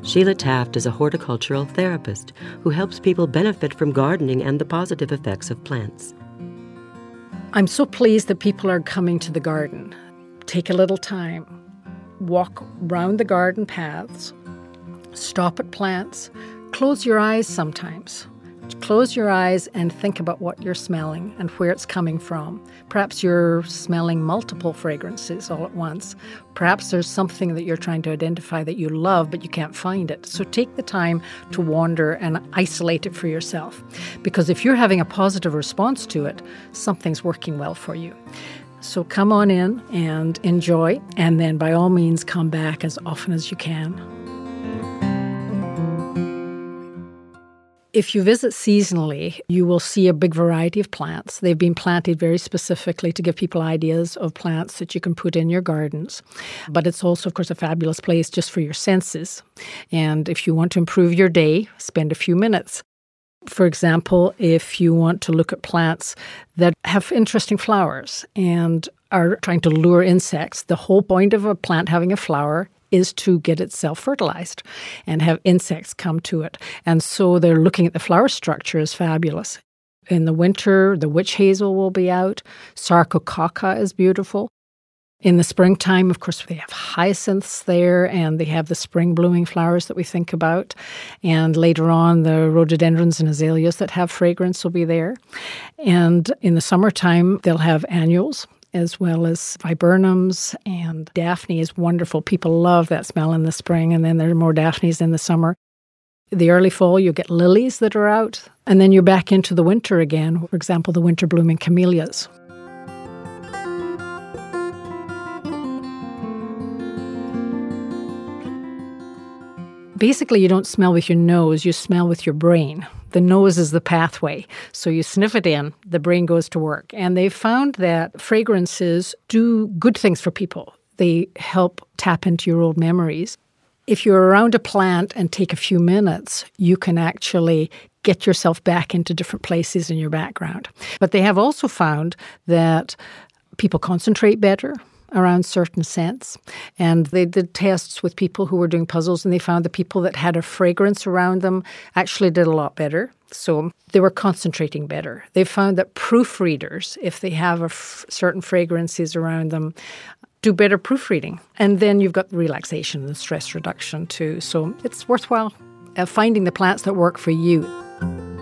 Sheila Taft is a horticultural therapist who helps people benefit from gardening and the positive effects of plants. I'm so pleased that people are coming to the garden. Take a little time, walk round the garden paths, stop at plants, close your eyes sometimes. Close your eyes and think about what you're smelling and where it's coming from. Perhaps you're smelling multiple fragrances all at once. Perhaps there's something that you're trying to identify that you love, but you can't find it. So take the time to wander and isolate it for yourself. Because if you're having a positive response to it, something's working well for you. So come on in and enjoy, and then by all means come back as often as you can. If you visit seasonally, you will see a big variety of plants. They've been planted very specifically to give people ideas of plants that you can put in your gardens. But it's also, of course, a fabulous place just for your senses. And if you want to improve your day, spend a few minutes. For example, if you want to look at plants that have interesting flowers and are trying to lure insects, the whole point of a plant having a flower is to get itself fertilized and have insects come to it. And so they're looking at the flower structure is fabulous. In the winter, the witch hazel will be out. Sarcococca is beautiful. In the springtime, of course, they have hyacinths there, and they have the spring blooming flowers that we think about. And later on, the rhododendrons and azaleas that have fragrance will be there. And in the summertime, they'll have annuals, as well as viburnums, and Daphne is wonderful. People love that smell in the spring, and then there are more Daphnes in the summer. The early fall, you get lilies that are out, and then you're back into the winter again. For example, the winter blooming camellias. Basically, you don't smell with your nose, you smell with your brain. The nose is the pathway. So you sniff it in, the brain goes to work. And they've found that fragrances do good things for people. They help tap into your old memories. If you're around a plant and take a few minutes, you can actually get yourself back into different places in your background. But they have also found that people concentrate better around certain scents. And they did tests with people who were doing puzzles, and they found the people that had a fragrance around them actually did a lot better. So they were concentrating better. They found that proofreaders, if they have certain fragrances around them, do better proofreading. And then you've got relaxation and stress reduction too. So it's worthwhile finding the plants that work for you.